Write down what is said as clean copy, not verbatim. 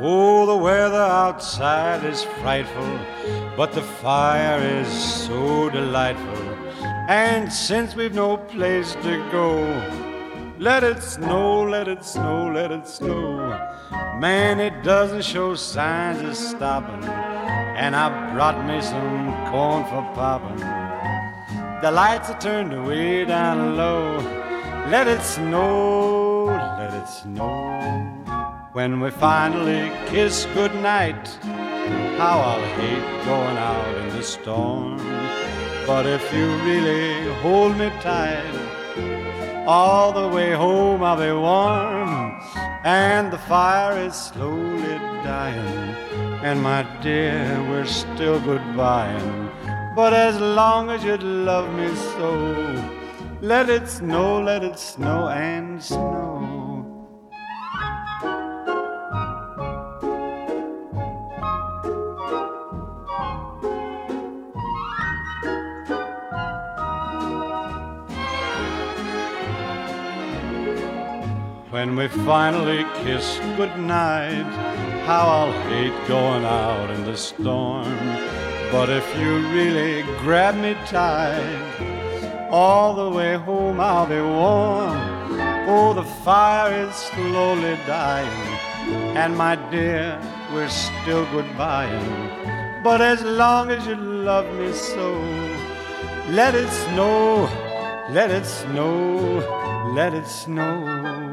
Oh, the weather outside is frightful, but the fire is so delightful. And since we've no place to go, let it snow, let it snow, let it snow. Man, it doesn't show signs of stopping, and I brought me some corn for popping. The lights are turned way down low. Let it snow, let it snow. When we finally kiss goodnight, how I'll hate going out in the storm. But if you really hold me tight, all the way home I'll be warm. And the fire is slowly dying, and my dear, we're still goodbying. But as long as you love me so, let it snow and snow. When we finally kiss goodnight, how I'll hate going out in the storm. But if you really grab me tight, all the way home I'll be warm. Oh, the fire is slowly dying, and my dear, we're still goodbying. But as long as you love me so, let it snow, let it snow, let it snow.